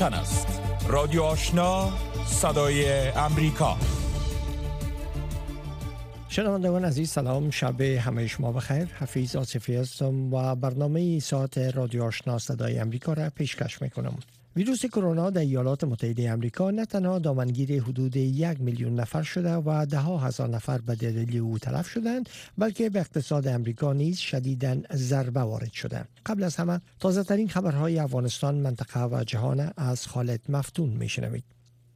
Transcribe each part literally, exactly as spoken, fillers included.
وطن است. رادیو آشنا، صدای امریکا. شنوندگان عزیز سلام، شب همه شما بخیر. حفیظ آصفی هستم و برنامه ساعت رادیو آشنا صدای امریکا را پیشکش میکنم. ویروس کرونا در ایالات متحده آمریکا نه تنها دامنگیر حدود یک میلیون نفر شده و ده ها هزار نفر به دلیل او تلف شدند، بلکه به اقتصاد آمریکا نیز شدیداً ضربه وارد شده. قبل از همه تازه ترین خبرهای افغانستان، منطقه و جهان از خالد مفتون میشنوید.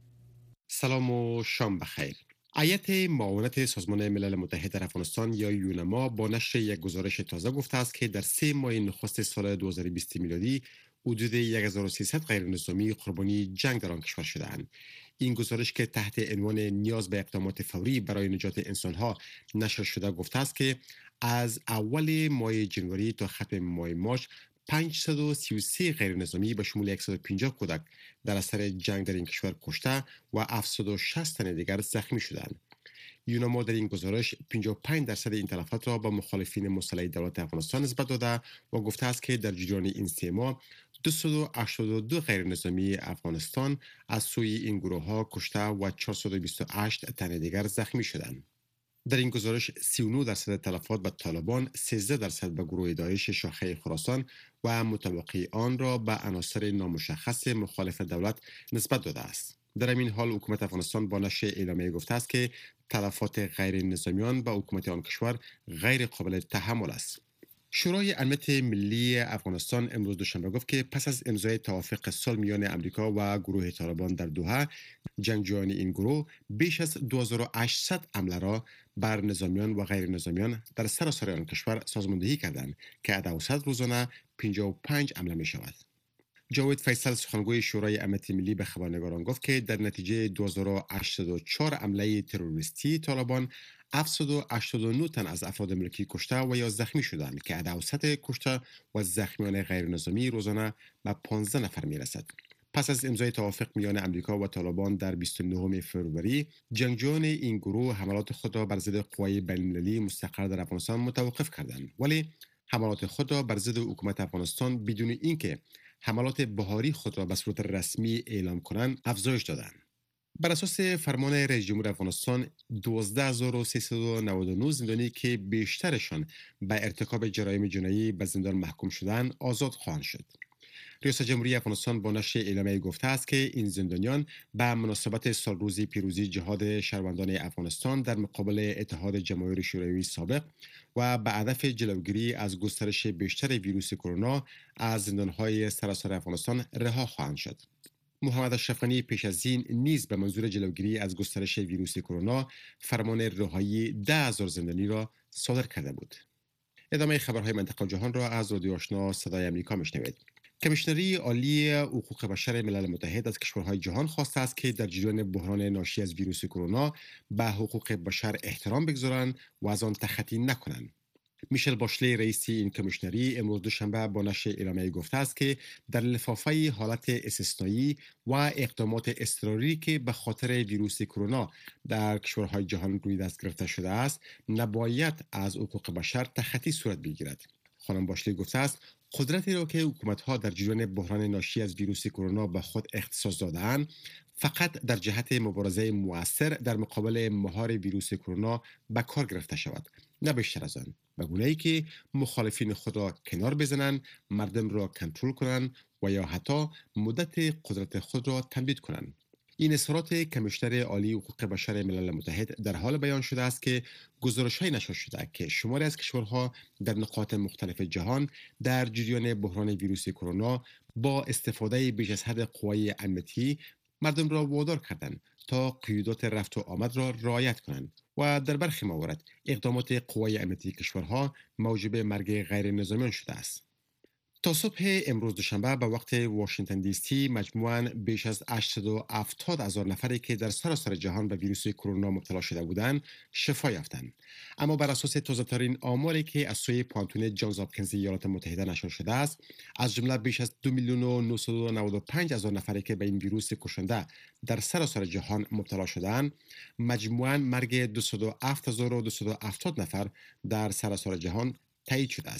سلام و شام بخیر. هیئت معاونت سازمان ملل متحد در افغانستان یا یونما با نشر یک گزارش تازه گفته است که در سه ماه نخست سال دو هزار و بیست میلادی حدود هزار و سیصد غیر نظامی قربانی جنگ در آن کشور شدند. این گزارش که تحت عنوان نیاز به اقدامات فوری برای نجات انسانها نشر شده گفته است که از اول ماه جنوری تا ختم ماه مارس پانصد و سی و سه غیر نظامی به شمول صد و پنجاه کودک در اثر جنگ در این کشور کشته و هفتصد و شصت تن دیگر زخمی شدند. یونما در این گزارش پنجاه و پنج درصد این تلفات را به مخالفین مسلح دولت افغانستان نسبت داده و گفته است که در جریان این سه ماه دویست و هشتاد و دو غیر نظامی افغانستان از سوی این گروه ها کشته و چهارصد و بیست و هشت تن دیگر زخمی شدند. در این گزارش سی و نه درصد تلفات به طالبان، سیزده درصد به گروه داعش شاخه خراسان و متوقع آن را به عناصر نامشخص مخالف دولت نسبت داده است. در این حال حکومت افغانستان با نشر اعلامیه گفته است که تلفات غیر نظامیان به حکومت آن کشور غیر قابل تحمل است. شورای امنیت ملی افغانستان امروز دوشنبه گفت که پس از امضای توافق صلح میان امریکا و گروه طالبان در دوحه، جنگجویان این گروه بیش از دو هزار و هشتصد حمله را بر نظامیان و غیر نظامیان در سراسر آن کشور سازماندهی کردند که از اوسط روزانه پنجاه و پنج حمله می شود. جاوید فیصل سخنگوی شورای امنیت ملی به خبرنگاران گفت که در نتیجه دو هزار و هشتصد و چهار حمله تروریستی طالبان هفتصد و هشتاد و نه تن از افراد ملکی کشته و یا زخمی شدند که عدد اوسط کشته و زخمیان غیر نظامی روزانه به پانزده نفر می رسد. پس از امضای توافق میان امریکا و طالبان در بیست و نهم فوریه، جنگجویان این گروه حملات خود را بر ضد قوای بین‌المللی مستقر در افغانستان متوقف کردند، ولی حملات خود را بر ضد حکومت افغانستان بدون اینکه حملات بهاری خود را به صورت رسمی اعلام کنند افزایش دادند. بر اساس فرمان رئیس جمهور افغانستان، دوازده هزار و سیصد و نود و نه زندانی که بیشترشان به ارتکاب جرایم جنایی به زندان محکوم شدند آزاد خواهند شد. ریاست جمهوری افغانستان با نشر اعلامیه گفته است که این زندانیان به مناسبت سالروز پیروزی جهاد شهروندان افغانستان در مقابل اتحاد جماهیر شوروی سابق و به هدف جلوگیری از گسترش بیشتر ویروس کرونا از زندانهای سراسر افغانستان رها خواهند شد. محمد اشرف غنی پیش از این نیز به منظور جلوگیری از گسترش ویروس کرونا فرمان رهایی ده هزار زندانی را صادر کرده بود. ادامه خبرهای منطقه و جهان را از رادیو آشنا صدای امریکا میشنوید. کمیشنری عالی حقوق بشر ملل متحد از کشورهای جهان خواسته است که در جریان بحران ناشی از ویروس کرونا به حقوق بشر احترام بگذارند و از آن تخطی نکنند. میشل باشلی رئیس این کمیشنری امروز دوشنبه با نشر اعلامیه گفته است که در لفافه حالت استثنایی و اقدامات اضطراری که به خاطر ویروس کرونا در کشورهای جهان روی دست گرفته شده است، نباید از حقوق بشر تخطی صورت بگیرد. خانم باشلی گفته است قدرتی را که حکومت‌ها در جریان بحران ناشی از ویروس کرونا به خود اختصاص داده‌اند فقط در جهت مبارزه مؤثر در مقابل مهار ویروس کرونا به کار گرفته شود، نه بیشتر از آن، به گونه‌ای که مخالفین خود را کنار بزنند، مردم را کنترل کنند و یا حتی مدت قدرت خود را تمدید کنند. این اظهارات کمیشنر عالی حقوق بشر ملل متحد در حال بیان شده است که گزارش‌های نشر شده که شماری از کشورها در نقاط مختلف جهان در جریان بحران ویروس کرونا با استفاده بیش از حد قوای امنیتی مردم را وادار کردند تا قیودات رفت و آمد را رعایت کنند و در برخی موارد اقدامات قوای امنیتی کشورها موجب مرگ غیر نظامیان شده است. تا صبح امروز دوشنبه به وقت واشنگتن دی سی مجموعاً بیش از هشتصد و هفتاد هزار نفری که در سراسر جهان به ویروس کرونا مبتلا شده بودند شفا یافتند. اما بر اساس تازه‌ترین آماری که از سوی پانتون جانز هاپکینز ایالات متحده نشر شده است، از جمله بیش از دو میلیون و نهصد و نود و پنج هزار نفری که به این ویروس کشنده در سراسر جهان مبتلا شدند، مجموعاً مرگ دویست و هفت هزار و دویست و هفتاد نفر در سراسر جهان تایید شده است.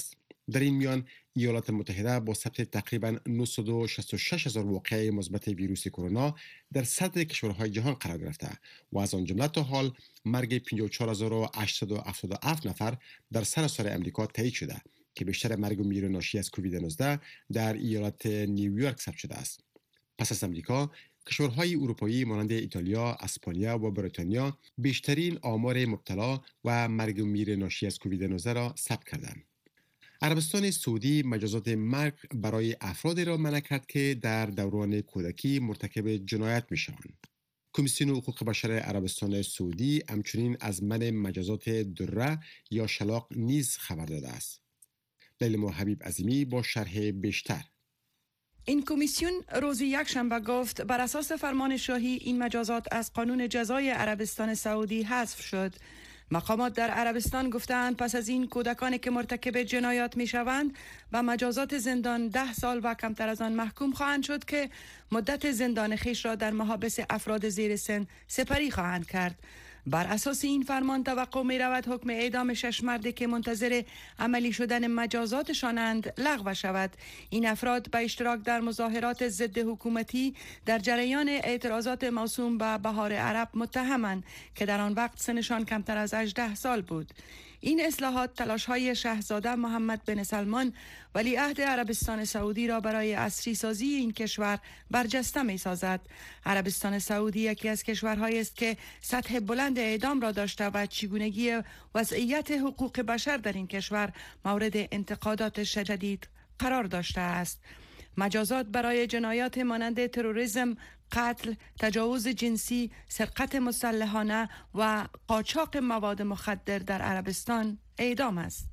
در این میان ایالات متحده با ثبت تقریباً نهصد و شصت و شش هزار واقعه مثبت ویروس کرونا در صدر کشورهای جهان قرار گرفته و از آن جمله تا حال مرگ پنجاه و چهار هزار و هشتصد و هفتاد و هفت نفر در سراسر امریکا تایید شده که بیشتر مرگ و میر ناشی از کووید نوزده در ایالت نیویورک ثبت شده است. پس از امریکا، کشورهای اروپایی مانند ایتالیا، اسپانیا و بریتانیا بیشترین آمار مبتلا و مرگ و میر ناشی از کووید نوزده را ثبت کردند. عربستان سعودی مجازات مرگ برای افرادی را منع کرد که در دوران کودکی مرتکب جنایت میشوند. کمیسیون حقوق بشر عربستان سعودی همچنین از منع مجازات دره یا شلاق نیز خبر داده است. لیلا حبیب عظیمی با شرح بیشتر. این کمیسیون روز یکشنبه گفت بر اساس فرمان شاهی این مجازات از قانون جزای عربستان سعودی حذف شد. مقامات در عربستان گفتند پس از این کودکانی که مرتکب جنایات می شوند و مجازات زندان ده سال و کمتر از آن محکوم خواهند شد که مدت زندان خیش را در محابس افراد زیر سن سپری خواهند کرد. بر اساس این فرمان توقع می رود حکم اعدام شش مردی که منتظر عملی شدن مجازاتشانند لغو شود. این افراد به اشتراک در مظاهرات ضد حکومتی در جریان اعتراضات موسوم به بهار عرب متهمند که در آن وقت سنشان کمتر از هجده سال بود. این اصلاحات تلاش‌های شاهزاده محمد بن سلمان ولیعهد عربستان سعودی را برای عصری سازی این کشور برجسته می‌سازد. عربستان سعودی یکی از کشورهایی است که سطح بلند اعدام را داشته و چگونگی وضعیت حقوق بشر در این کشور مورد انتقادات شدید قرار داشته است. مجازات برای جنایات مانند تروریسم، قتل، تجاوز جنسی، سرقت مسلحانه و قاچاق مواد مخدر در عربستان اعدام است.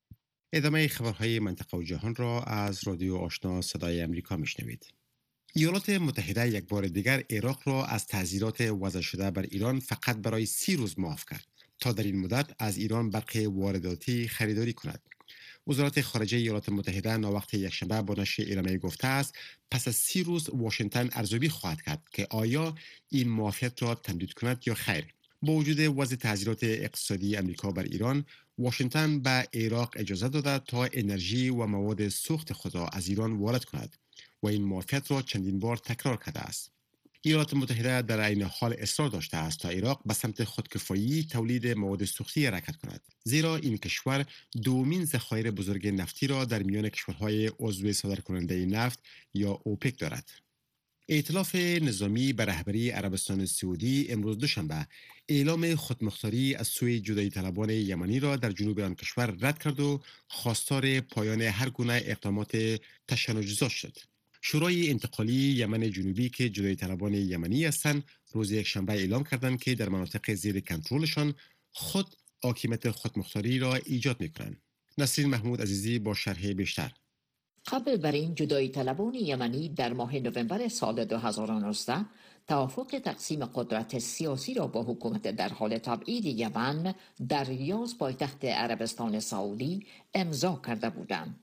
ادامه خبرهای منطقه و جهان را از رادیو آشنا صدای امریکا میشنوید. ایالات متحده یک بار دیگر عراق را از تعزیرات وضع شده بر ایران فقط برای سی روز معاف کرد تا در این مدت از ایران برخی وارداتی خریداری کند. وزارت خارجه ایالات متحده ناوقت یکشنبه با نشر اعلامیه گفته است پس از سی روز واشنگتن ارزیابی خواهد کرد که آیا این معافیت را تمدید کند یا خیر. با وجود وضع تعزیرات اقتصادی امریکا بر ایران، واشنگتن به عراق اجازه داده تا انرژی و مواد سوخت خود را از ایران وارد کند و این معافیت را چندین بار تکرار کرده است. ایالات متحده در عین حال اصرار داشته است تا عراق به سمت خودکفایی تولید مواد سوختی حرکت کند، زیرا این کشور دومین ذخایر بزرگ نفتی را در میان کشورهای عضو صادرکننده نفت یا اوپک دارد. ائتلاف نظامی به رهبری عربستان سعودی امروز دوشنبه اعلام خودمختاری از سوی جدایی طلبان یمنی را در جنوب آن کشور رد کرد و خواستار پایان هر گونه اقدامات تشنج‌زا شد. شورای انتقالی یمن جنوبی که جدایی طلبان یمنی هستند روز یکشنبه اعلام کردند که در مناطق زیر کنترلشان خود حاکمیت خودمختاری را ایجاد می‌کنند. نسرین محمود عزیزی با شرح بیشتر. قبل بر این جدایی طلبان یمنی در ماه نوامبر سال دو هزار و نوزده توافق تقسیم قدرت سیاسی را با حکومت در حال تبعید یمن در ریاض پایتخت عربستان سعودی امضا کرده بودند.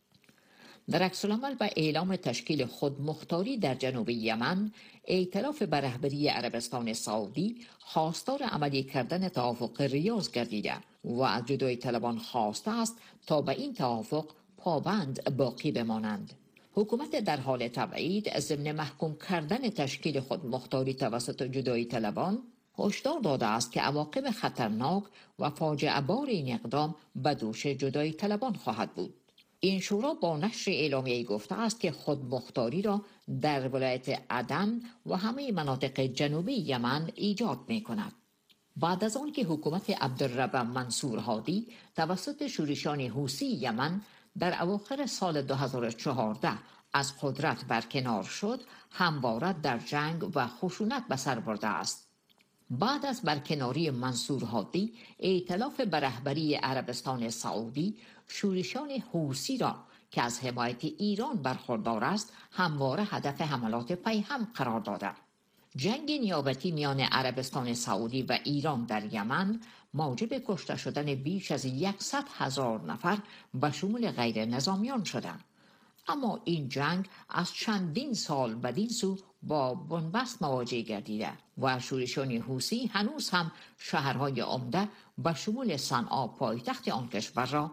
در عکس العمل به اعلام تشکیل خودمختاری در جنوب یمن، ائتلاف به رهبری عربستان سعودی خواستار عملی کردن توافق ریاض گردیده و از جدایی طلبان خواسته است تا به این توافق پابند باقی بمانند. حکومت در حال تبعید ضمن محکوم کردن تشکیل خودمختاری توسط جدایی طلبان هشدار داده است که عواقب خطرناک و فاجعه بار این اقدام به دوش جدایی طلبان خواهد بود. این شورا با نشر اعلامیه‌ای گفته است که خودمختاری را در ولایت عدن و همه مناطق جنوبی یمن ایجاد می کند. بعد از آن که حکومت عبدالرب منصور هادی توسط شورشیان حوثی یمن در اواخر سال دو هزار و چهارده از قدرت برکنار شد، همواره در جنگ و خشونت به سر برده است. بعد از برکناری منصور هادی، ائتلاف به رهبری عربستان سعودی شورشیان حوثی را که از حمایت ایران برخوردار است همواره هدف حملات پیهم قرار داده. جنگ نیابتی میان عربستان سعودی و ایران در یمن موجب کشته شدن بیش از صد هزار نفر به شمول غیر نظامیان شده. اما این جنگ از چندین سال بدین سو با بنبست مواجه گردیده و شورشیان حوثی هنوز هم شهرهای عمده به شمول صنعا پایتخت آن کشور را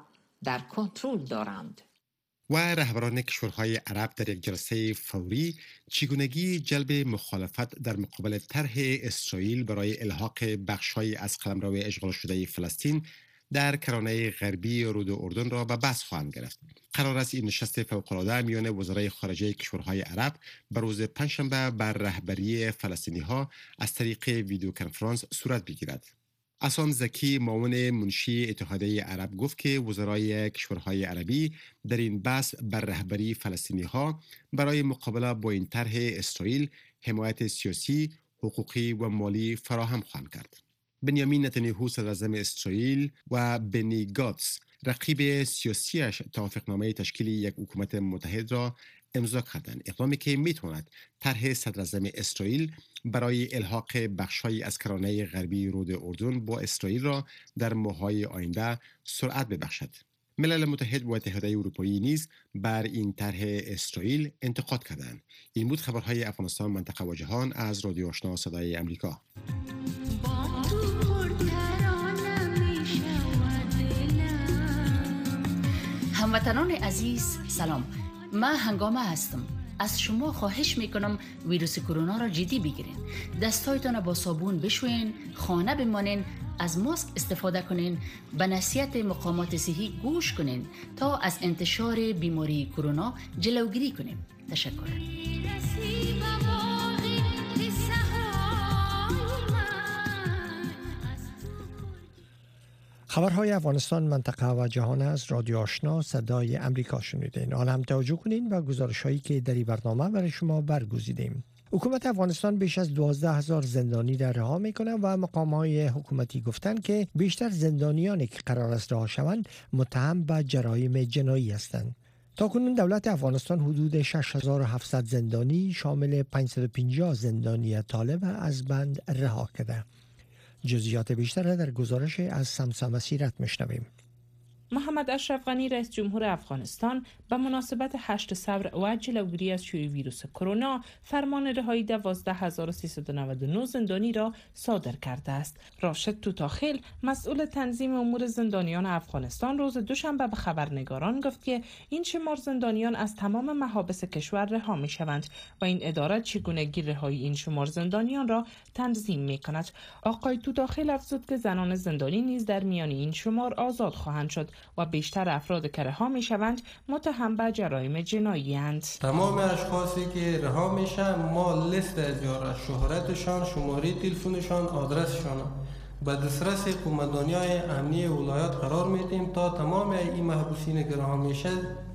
در کنترل دارند. و رهبران کشورهای عرب در یک جلسه فوری چگونگی جلب مخالفت در مقابل طرح اسرائیل برای الحاق بخش‌های از قلمرو اشغال شده فلسطین در کرانه غربی رود اردن را به بحث خواهند گرفت. قرار است این نشست فوق‌العاده میان وزرای خارجه کشورهای عرب به روز پنجشنبه بر رهبری فلسطینی‌ها از طریق ویدیو کنفرانس صورت بگیرد. احسان زکی معاون منشی اتحادیه عرب گفت که وزرای کشورهای عربی در این بحث بر رهبری فلسطینی‌ها برای مقابله با این طرح اسرائیل حمایت سیاسی، حقوقی و مالی فراهم خواهند کرد. بنیامین نتانیاهو صدراعظم اسرائیل و بنی گاتس رقیب سیاسیش توافقنامه تشکیل یک حکومت متحد را امضا کردند، اقدامی که میتواند طرح صدراعظم اسرائیل برای الحاق بخش‌هایی از کرانه غربی رود اردن با اسرائیل را در ماه‌های آینده سرعت ببخشد. ملل متحد و اتحادیه اروپایی نیز بر این طرح اسرائیل انتقاد کردند. این بود خبرهای افغانستان، منطقه و جهان از رادیو آشنا صدای امریکا. هموطنان عزیز سلام، من هنگامه هستم. از شما خواهش میکنم ویروس کرونا را جدی بگیرین. دستایتان با صابون بشوین، خانه بمانین، از ماسک استفاده کنین، به نصیحت مقامات صحی گوش کنین تا از انتشار بیماری کرونا جلوگیری کنیم. تشکر. خبرهای افغانستان، منطقه و جهان از رادیو آشنا صدای امریکا شنیدین. آن هم توجه کنین و گزارش‌هایی که در این برنامه برای شما برگزیدیم. حکومت افغانستان بیش از دوازده هزار زندانی را رها میکنه و مقام‌های حکومتی گفتند که بیشتر زندانیانی که قرار است رها شوند متهم به جرایم جنایی هستند. تاکنون دولت افغانستان حدود شش هزار و هفتصد زندانی شامل پانصد و پنجاه زندانی طالب از بند رها کرده. جزئیات بیشتر در گزارش از سمسم سیرت میشنویم. محمد اشرف غنی رئیس جمهور افغانستان به مناسبت هشت صبر و جلوگیری از شیوع ویروس کرونا فرمان رهایی دوازده هزار و سیصد و نود و نه زندانی را صادر کرده است. راشد توتاخیل مسئول تنظیم امور زندانیان افغانستان روز دوشنبه به خبرنگاران گفت که این شمار زندانیان از تمام محابس کشور رها می شوند و این اداره چگونگی رهایی این شمار زندانیان را تنظیم می کند. آقای توتاخیل افزود که زنان زندانی نیز در میان این شمار آزاد خواهند شد و بیشتر افراد که رها می شوند متهم به جرایم جنایی اند. تمام اشخاصی که رها میشن ما لیست از یارا شهرتشان، شماره تلفنشان، آدرسشان به دسترس قومندانی‌های امنیه ولایات قرار میدیم تا تمام این محبوسین که رها میشه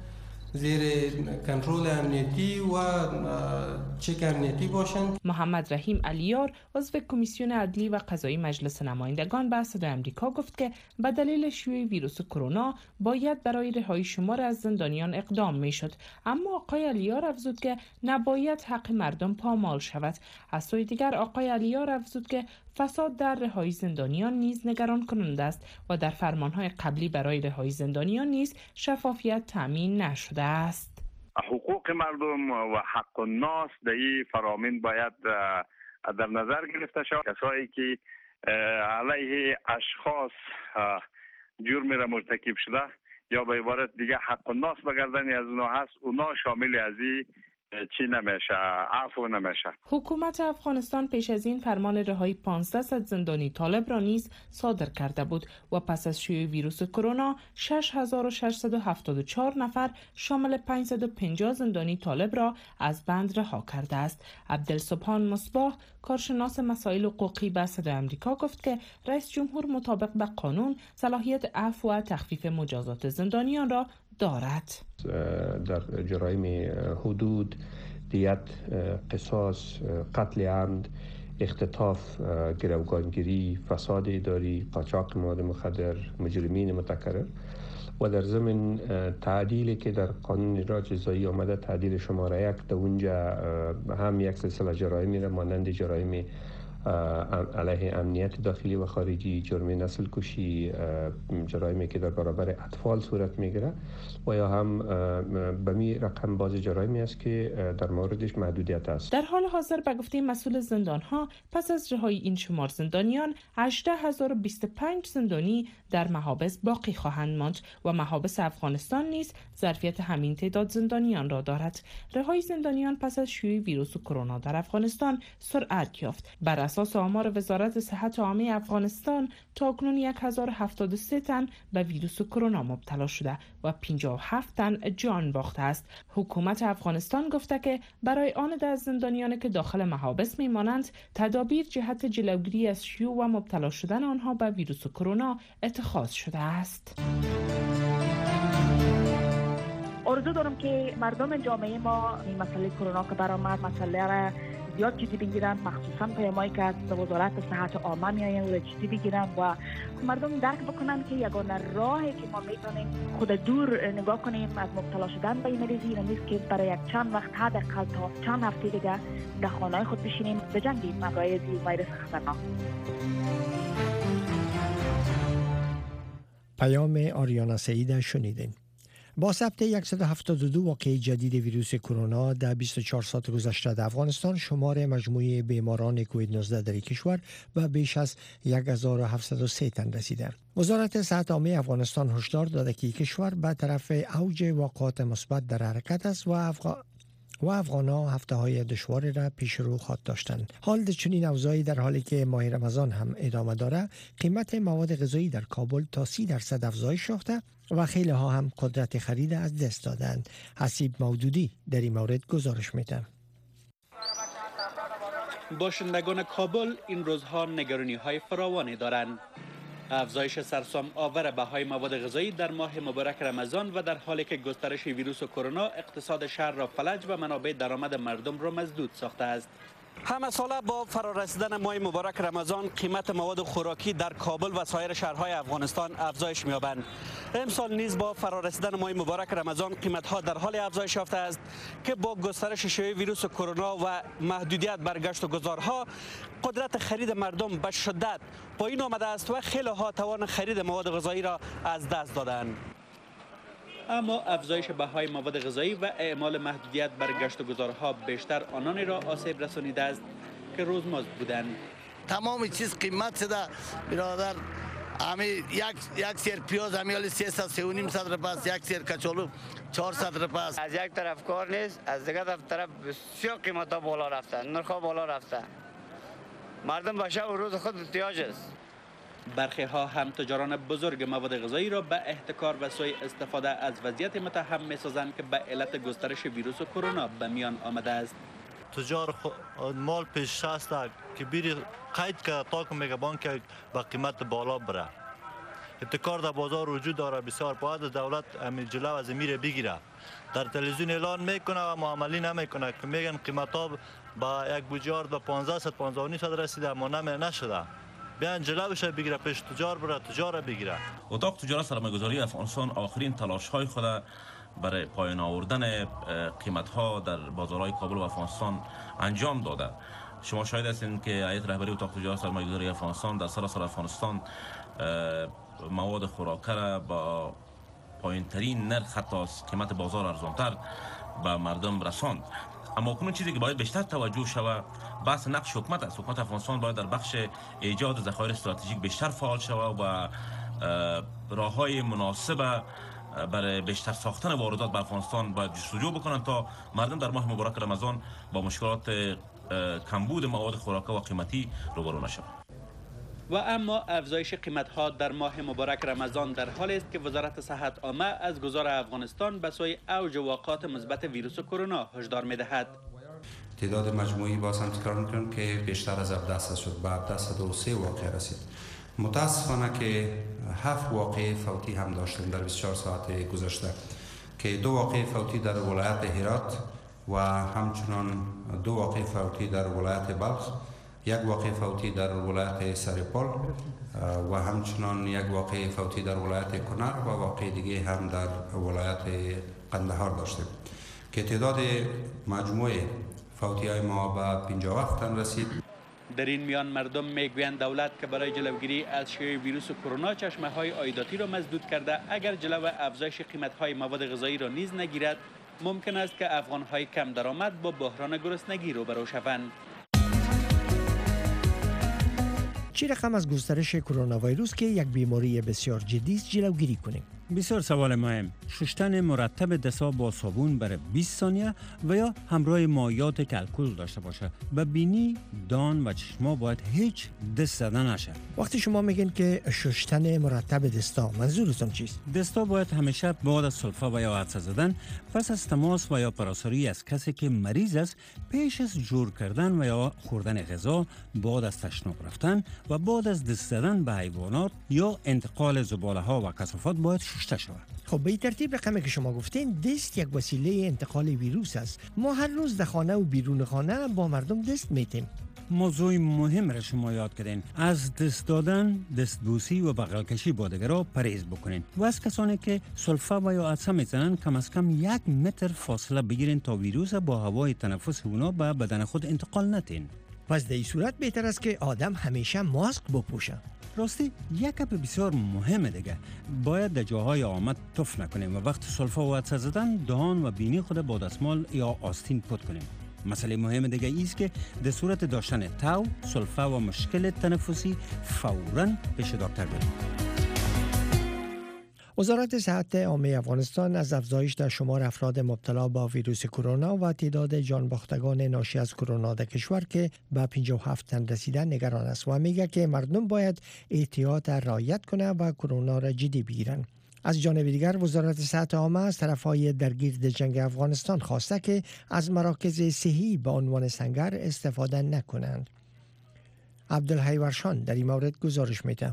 زیر کنترل امنیتی و چک امنیتی باشند. محمد رحیم علیار عضو کمیسیون عدلی و قضایی مجلس نمایندگان به صدای آمریکا گفت که به دلیل شیوع ویروس کرونا باید برای رهایی شمار از زندانیان اقدام میشد، اما آقای علیار افزود که نباید حق مردم پامال شود. از سوی دیگر آقای علیار افزود که فساد در رهایی زندانیان نیز نگران کننده است و در فرمانهای قبلی برای رهایی زندانیان نیز شفافیت تامین نشده است. حقوق مردم و حق الناس در این فرامین باید در نظر گرفته شود. کسایی که علیه اشخاص جرم را مرتکب شده یا به عبارت دیگه حق الناس بگردنی از اونا هست، اونا شامل از این چی نمیشه، عفو نمیشه. حکومت افغانستان پیش از این فرمان رهایی پانصد زندانی طالب را نیز صادر کرده بود و پس از شیوع ویروس کرونا شش هزار و ششصد و هفتاد و چهار نفر شامل پانصد و پنجاه زندانی طالب را از بند رها کرده است. عبدالسبحان مصباح کارشناس مسائل حقوقی به صدای آمریکا گفت که رئیس جمهور مطابق به قانون صلاحیت عفو و تخفیف مجازات زندانیان را دارد. در جرایم حدود، دیت، قصاص، قتل عمد، اختطاف، گروگانگیری، فساد اداری، قاچاق مواد مخدر، مجرمین متکرر و در ضمن تعدیلی که در قانون اجرا جزایی آمده، تعدیل شماره یک، در اونجا هم یک سلسله جرایمی را مانند جرایم علیه امنیت داخلی و خارجی، جرم نسل کشی، جرایمی که در برابر اطفال صورت میگیره و یا هم به می رقم باز جرایمی است که در موردش محدودیت است. در حال حاضر به گفته مسئول زندان ها پس از رهایی این شمار زندانیان هجده هزار و بیست و پنج زندانی در محابس باقی خواهند ماند و محابس افغانستان نیز ظرفیت همین تعداد زندانیان را دارد. رهایی زندانیان پس از شیوع ویروس کرونا در افغانستان سرعت یافت. بر اساس آمار وزارت صحت عامه افغانستان تاکنون هزار و هفتاد و سه تن به ویروس کرونا مبتلا شده و پنجاه و هفت تن جان باخته است. حکومت افغانستان گفته که برای آن ده زندانیانی که داخل محابس میمانند تدابیر جهت جلوگیری از شیوع و مبتلا شدن آنها به ویروس کرونا اتخاذ شده است. آرزو دارم که مردم جامعه ما این مسئله کرونا که برآمد مسئله را زیاد جدی بگیرن، مخصوصا پیامایی که از وزارت صحت عامه میآیند و جدی بگیرن و مردم درک بکنن که یگانه راهی که ما میتونیم خود دور نگاه کنیم از مبتلا شدن به این مریضی این نیست که برای یک چند وقت حداقل تا چند هفته دیگه در خانه‌های خود بشینیم بجنگیم مقابل این ویروس خطرناک. پیام آریانا سعید شنیدین. با ثبت صد و هفتاد و دو واقعه جدید ویروس کرونا در بیست و چهار ساعت گذشته در افغانستان، شمار مجموعی بیماران کووید نوزده در کشور به بیش از هزار و هفتصد و سه تن رسیده. وزارت صحت عامه افغانستان هشدار داده که کشور به طرف اوج واقعات مثبت در حرکت است و افغان و افغان‌ها هفته های دشواری را پیش رو خواهد داشتند. حال در چنین اوضاعی در حالی که ماه رمضان هم ادامه داره، قیمت مواد غذایی در کابل تا سی درصد افزایش یافته و خیلی ها هم قدرت خرید از دست دادند. حسیب مودودی در این مورد گزارش میده. باشندگان کابل این روزها نگرانی های فراوانی دارند. افزایش سرسام آور بهای مواد غذایی در ماه مبارک رمضان و در حالی که گسترش ویروس کرونا اقتصاد شهر را فلج و منابع درآمد مردم را مسدود ساخته است. همه ساله با فرارسیدن ماه مبارک رمضان قیمت مواد خوراکی در کابل و سایر شهرهای افغانستان افزایش می‌یابند. امسال نیز با فرارسیدن ماه مبارک رمضان قیمت‌ها در حال افزایش یافته است که با گسترش شیوع ویروس کرونا و محدودیت بر گشت و گذارها قدرت خرید مردم به شدت پایین آمده است و خیلی ها توان خرید مواد غذایی را از دست دادند. اما افزایش بهای مواد غذایی و اعمال محدودیت بر گشت و گذارها بیشتر آنانی را آسیب رسانیده است که روزمزد بودند. تمام چیز قیمت شده برادر. امی یک یک سیر پیاز امیال سیصد سه و نیم صد رپاس، یک سیر کچالو چهارصد رپاس. از یک طرف کار نیست، از دیگر طرف بسیار قیمت ها بالا رفته، نرخ ها بالا رفته. مردم به شب و روز خود احتیاج است. برخی ها هم تجاران بزرگ مواد غذایی را به احتکار و سوء استفاده از وضعیت متهم می‌سازند که به علت گسترش ویروس کرونا به میان آمده است. تجار مال پیش است که بیری قید که تا که میگه بانک با قیمت بالا بره. احتکار در بازار وجود داره بسیار، باید دولت امید جلو از میره بگیره. در تلویزیون اعلان میکنه و معامله نمیکنه که میگن قیمت ها با یک بوجار به پانزده پانزده و نیم صد رسیده اما نمی نشده. بیان جلوش بگیره، پیش تجار بره، تجار بگیره. اتاق تجارت سرمایه‌گذاری افغانستان آخرین تلاش های خود برای پایان آوردن قیمت ها در بازارهای کابل و افغانستان انجام داده. شما شاهد هستید که هیئت رهبری اتاق تجارت سرمایه‌گذاری افغانستان در سراسر افغانستان مواد خوراکه را با پایین ترین نرخ حتی قیمت بازار ارزانتر به مردم رساند. اما کنون چیزی که باید بیشتر توجه شود بحث نقش حکومت است. حکومت افغانستان باید در بخش ایجاد ذخایر استراتژیک بیشتر فعال شود و راههای مناسب برای بیشتر ساختن واردات به افغانستان باید جستجو بکنند تا مردم در ماه مبارک رمضان با مشکلات کمبود مواد خوراکی و قیمتی روبرو نشوند. و اما افزایش قیمت‌ها در ماه مبارک رمضان در حالی است که وزارت صحت عامه از گذار افغانستان به سوی اوج واقعات مثبت ویروس کرونا هشدار می‌دهد. تعداد مجموعی باز هم تکرار می‌کنم که بیشتر از هفده شد، به هفده و سه واقعه رسید. متاسفانه که هفت واقعه فوتی هم داشتیم در بیست و چهار ساعت گذشته که دو واقعه فوتی در ولایت هرات و همچنان دو واقعه فوتی در ولایت بلخ، یک واقعه فوتی در ولایت سرپل و همچنان یک واقعه فوتی در ولایت کنر و واقعه دیگه هم در ولایت قندهار داشتیم که تعداد مجموع فوتی های ما به پنجاه و هفت تن رسید. در این میان مردم میگویند دولت که برای جلوگیری از شیوع ویروس کرونا چشمه های عایداتی را مسدود کرده، اگر جلو افزایش قیمت های مواد غذایی را نیز نگیرد، ممکن است که افغان های کم درآمد با بحران گرسنگی روبرو شوند. چه رقم از گسترش کرونا ویروس که یک بیماری بسیار جدی است جلوگیری کنیم؟ بسیار سوال مهم. شستن مرتب دست‌ها با صابون برای بیست ثانیه و یا همراه مایعات که الکل داشته باشه. به بینی، دان و چشما باید هیچ دست زدن نشه. وقتی شما میگین که شستن مرتب دستا، منظورتون چیست؟ دستا باید همیشه بعد از سلفه و یا عطسه زدن، پس از تماس و یا پراساری از کسی که مریض است، پیش از جور کردن و یا خوردن غذا، بعد از تشناب رفتن و بعد از دست زدن به حیوانات یا انتقال زباله ها و کثافات باید شسته شود. خب به ترتیب رقمی که شما گفتین، دست یک وسیله انتقال ویروس است. ما هر روز در خانه و بیرون خانه با مردم دست میتیم. موضوع مهم را شما یاد کردین. از دست دادن، دستبوسی و بغل کشی با دیگران پرهیز بکنین و از کسانی که سلفه و یا عطسه میزنن کم از کم یک متر فاصله بگیرین تا ویروس با هوای تنفس اونا به بدن خود انتقال ندین. پس در این صورت بهتر است که آدم همیشه ماسک بپوشه. راستی یک گپ بسیار مهمه دیگه، باید در جاهای آمد تف نکنیم و وقت سلفه و عطسه زدن دهان و بینی خود با دستمال یا آستین پاک کنیم. مسئله مهم دیگه ایست که در صورت داشتن تاو، سلفه و مشکل تنفسی فوراً پیش دکتر بریم. وزارت صحت عامه افغانستان از افزایش در شمار افراد مبتلا با ویروس کرونا و تعداد جانباختگان ناشی از کرونا در کشور که به پنجاه و هفت تن رسیدن نگران است و میگه که مردم باید احتیاط رعایت کنه و کرونا را جدی بگیرن. از جانب دیگر وزارت صحت عامه از طرفهای درگیر در جنگ افغانستان خواسته که از مراکز صحی به عنوان سنگر استفاده نکنند. عبدالحی ورشان در این مورد گزارش میده.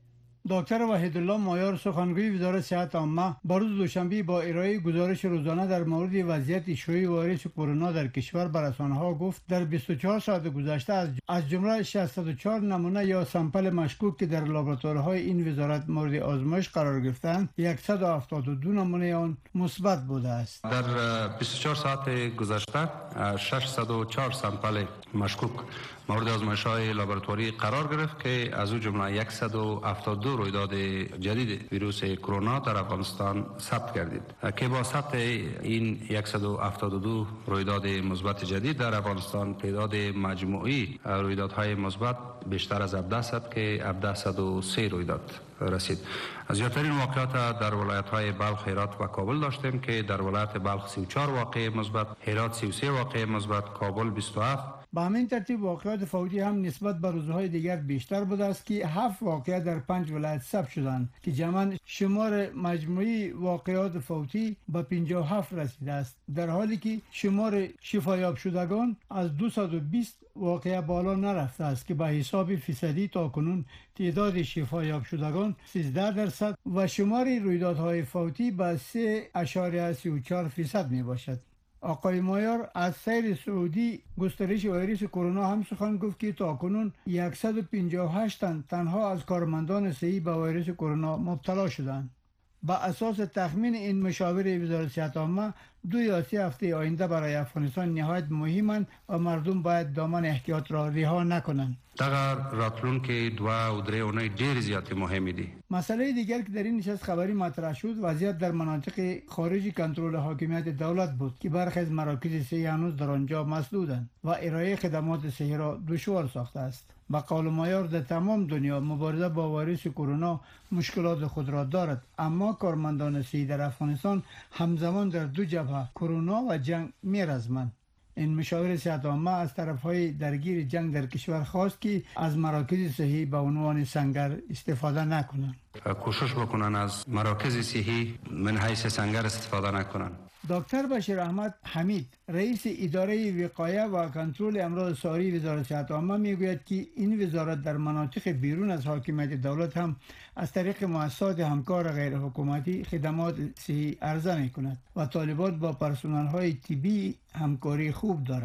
دکتر وحیدالله مایار سخنگوی وزارت صحت عامه با روز دوشنبه با ارائه گزارش روزانه در مورد وضعیت شیوع ویروس کرونا در کشور به رسانه‌ها گفت در بیست و چهار ساعت گذشته از از جمله شصت و چهار نمونه یا سامپل مشکوک که در لابراتوارهای این وزارت مورد آزمایش قرار گرفتند، صد و هفتاد و دو نمونه آن مثبت بوده است. در بیست و چهار ساعت گذشته ششصد و چهار سامپل مشکوک مورد آزمایش‌های لابراتواری قرار گرفت که از او جمله صد و هفتاد و دو رویداد جدید ویروس کرونا در افغانستان ثبت گردید که با ثبت این صد و هفتاد و دو رویداد مثبت جدید در افغانستان تعداد مجموعی رویدادهای مثبت بیشتر از هفتصد که هفتصد و سه رویداد رسید. از زیادترین واقعات در ولایت‌های بلخ، هرات و کابل داشتیم که در ولایت بلخ سی و چهار واقعه مثبت، هرات سی و سه واقعه مثبت، کابل بیست و هفت. با همین ترتیب واقعات فوتی هم نسبت به روزهای دیگر بیشتر بوده است که هفت واقعه در پنج ولایت ثبت شدند که جمعاً شمار مجموعی واقعات فوتی به پنجاه و هفت رسیده است، در حالی که شمار شفایاب شدگان از دویست و بیست واقعه بالا نرفته است که به حساب فیصدی تاکنون تعداد شفایاب شدگان سیزده درصد و شمار رویدادهای فوتی به سه اشاریه سی و چهار فیصد می باشد. آقای مایار از سیر سعودی گسترش ویروس کرونا هم سخن گفت که تاکنون صد و پنجاه و هشت تن تنها از کارمندان صحی به ویروس کرونا مبتلا شدند. با اساس تخمین این مشاور وزارت صحت عامه، دو یا سه هفته آینده برای افغانستان نهایت مهمند و مردم باید دامن احتیاط را رها نکنند. دغه راتلونکي دوه او درې اونۍ ډېر زیاتې مهمې دي. مسئله دیگر که در این نشست خبری مطرح شد وضعیت در مناطق خارج کنترل حاکمیت دولت بود که برخی از مراکز صحی هنوز در آنجا مسدودند و ارائه خدمات صحی را دشوار ساخته است. با قول مایار در تمام دنیا مبارزه با ویروس کرونا مشکلات خود را دارد، اما کارمندان صحی در افغانستان همزمان در دو جبهه کرونا و جنگ می‌رزمند. این مشاور صحت عامه از طرفهای درگیر جنگ در کشور خواست که از مراکز صحی به عنوان سنگر استفاده نکنند. کوشش بکنن از مراکز صحی من حیث سنگر استفاده نکنند. دکتر بشیر احمد حمید رئیس اداره وقایه و کنترل امراض ساری وزارت صحت عامه میگوید که این وزارت در مناطق بیرون از حاکمیت دولت هم از طریق مؤسسات همکار غیر حکومتی خدمات صحی عرضه می کند و طالبات با پرسنل های طبی همکاری خوب دارند.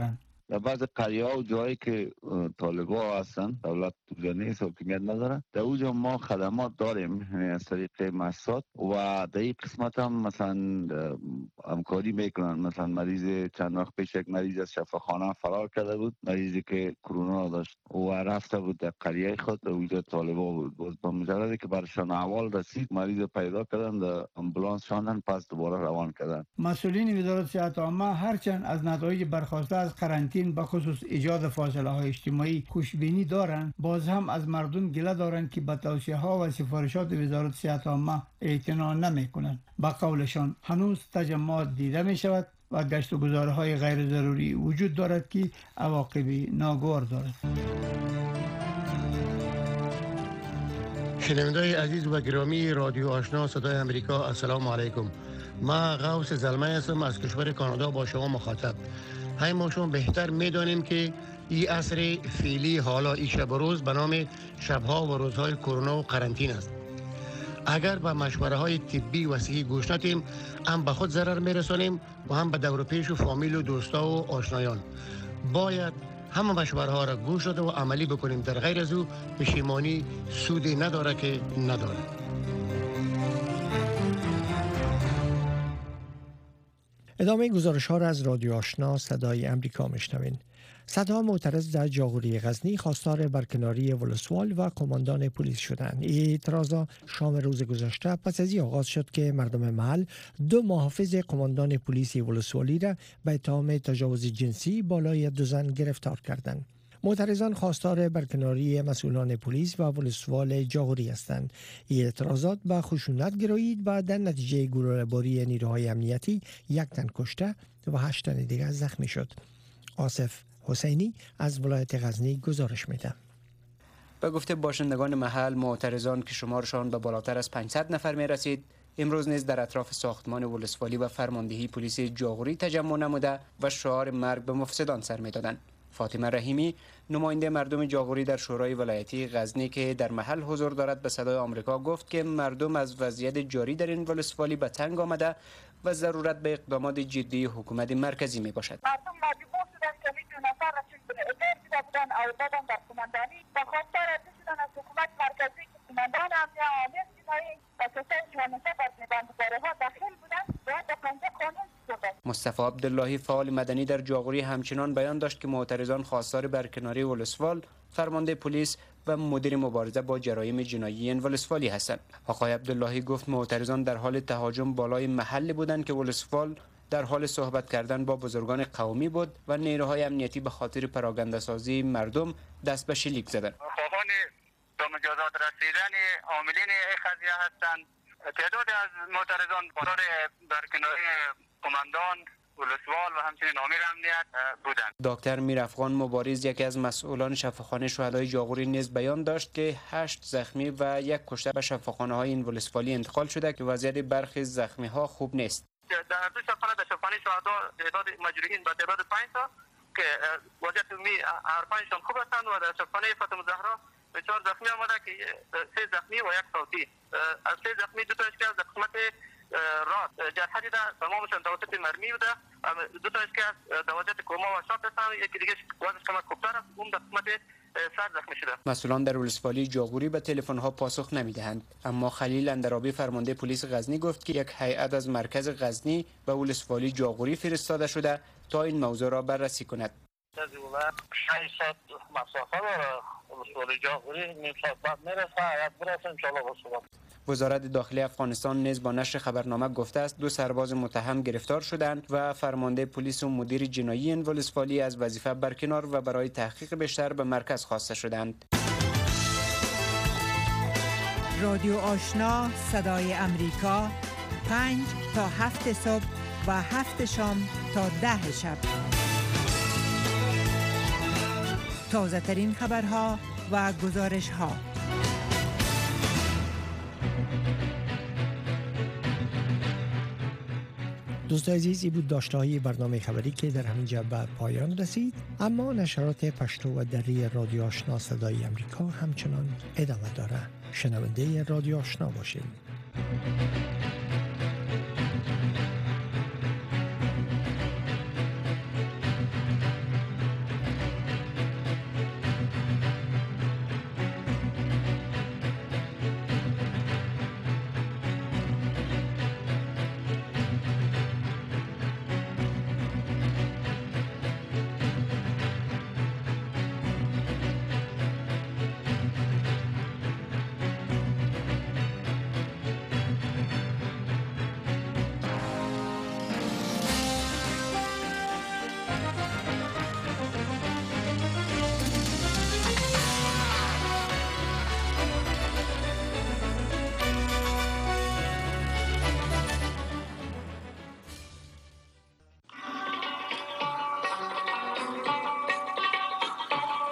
در بعض قریه ها و جایی که طالبا هستن، دولت اونجا نیست، حکومت نداره، در اونجا ما خدمات داریم از طریق مؤسسات و در این قسمت هم مثلا همکاری میکنن. مثلا مریض چند وقت پیش یک مریض از شفاخانه فرار کرده بود، مریضی که کرونا داشت و رفته بود در قریه خود، اونجا طالبا بود. باز با مجرد که برشان احوال رسید، مریض پیدا کردن، در امبولانس شاندن، پس دوباره روان کردن. مسئولین وزارت صحت عامه هرچند از نتایج برخواسته از قرنطین به خصوص ایجاد فاصله های اجتماعی خوشبینی دارند، باز هم از مردم گله دارند که به توصیه ها و سفارشات وزارت صحت عامه اعتنا نمی کنند. با قولشان هنوز تجمعات دیده می شود و گشت و گذارهای غیر ضروری وجود دارد که عواقبی ناگوار دارد. شنوندای عزیز و گرامی رادیو آشنا صدای امریکا، السلام علیکم. ما غوث زلمه هستم از کشور کانادا با شما مخاطب. های ما شما بهتر میدانیم که این عصر فعلی حالا این شب و روز به نام شبها و روزهای کرونا و قرنطین است. اگر به مشوره های طبی و صحی گوش ندیم، هم به خود ضرر میرسانیم و هم به دور و پیش و فامیل و دوستا و آشنایان. باید همه مشوره ها را گوش داده و عملی بکنیم، در غیر از او پشیمانی سودی نداره که نداره. ادامه گزارش ها را از رادیو آشنا صدای امریکا میشنوین. صدها معترض در جاغوری غزنی خواستار برکناری ولسوال و قماندان پلیس شدند. این اعتراضات شام روز گذشته پس از این آغاز شد که مردم محل دو محافظ قماندان پلیس ولسوالی را به اتهام تجاوز جنسی بالای دو زن گرفتار کردند. معترضان خواستار برکناری مسئولان پلیس و ولسوال جاغوری هستند. این اعتراضات به خشونت گرایید و در نتیجه گلوله‌باری نیروهای امنیتی یک تن کشته و هشت تن دیگر زخمی شد. آصف حسینی از ولایت غزنی گزارش میده. به گفته باشندگان محل، معترضان که شمارشان به بالاتر از پانصد نفر می رسید، امروز نیز در اطراف ساختمان ولسوالی و فرماندهی پلیس جاغوری تجمع نموده و شعار مرگ به مفسدان سر می دادند. فاطمه رحیمی، نماینده مردم جاغوری در شورای ولایتی غزنی که در محل حضور دارد، به صدای آمریکا گفت که مردم از وضعیت جاری در این ولسوالی به تنگ آمده و ضرورت به اقدامات جدی حکومت مرکزی می باشد. مردم مجبور شدن که می دو نفر را چیز بودن او دادن در قماندانی و خواستار شدن از حکومت مرکزی که قماندان امنیه عامل جنایی و کسای جوانسته بر بندگاره ها داخل بودن باید به پنجه قانون شدن. مصطفی عبداللهی، فعال مدنی در جاغوری، همچنان بیان داشت که معترضان خواستار برکناری ولسوال، فرمانده پلیس و مدیر مبارزه با جرایم جنایی این ولسوالی هستند. آقای عبداللهی گفت معترضان در حال تهاجم بالای محل بودند که ولسوال در حال صحبت کردن با بزرگان قومی بود و نیروهای امنیتی به خاطر پراکنده سازی مردم دست به شلیک زدند. خواهان تا مجازات رسیدن عاملین این قضیه هستند. تعداد از معترضان قرار برکناری قماندان ولسوال و همچنین امیر امنیت بودند. دکتر میرافغان مبارز، یکی از مسئولان شفاخانه شهدای جاغوری، نیز بیان داشت که هشت زخمی و یک کشته به شفاخانه های این ولسوالی انتقال شده که وضعیت برخی زخمی ها خوب نیست. در دو شفاخانه در شفاخانه شهدا تعداد مجروحین به تعداد پنج تا که وضعیت عمومی هر پنجشان خوب هستند و در شفاخانه فاطمه زهرا به چهار زخمی آمده که سه زخمی و یک صوتی. از سه زخمی دو تاش که از قسمت راست جرح دیده، تمامشان توسط مرمی بوده. دو تاش که از وضعیت کما و شاط هستند، یکی دیگه وضعش کم کوبتر است، اون در قسمت سر زخمی شده. مسئولان در ولسوالی جاغوری به تلفن ها پاسخ نمیدهند، اما خلیل اندرابی، فرمانده پلیس غزنی، گفت که یک هیئت از مرکز غزنی و ولسوالی جاغوری فرستاده شده تا این موضوع را بررسی کند. ششصد مسافه داره ولسوالی جاغوری، نیم ساعت بعد میرسه، هیئت برسه انشاءالله با وزارت داخلی افغانستان نیز با نشر خبرنامه گفته است دو سرباز متهم گرفتار شدند و فرمانده پلیس و مدیر جنایی این ولسوالی از وظیفه برکنار و برای تحقیق بیشتر به مرکز خواسته شدند. رادیو آشنا صدای امریکا، پنج تا هفت صبح و هفت شام تا ده شب. تازه ترین خبرها و گزارش ها. دوستان عزیزی بود داشته‌های برنامه خبری که در همین جا به پایان رسید، اما نشرات پشتو و دری رادیو آشنا صدای امریکا همچنان ادامه داره. شنونده رادیو آشنا باشید.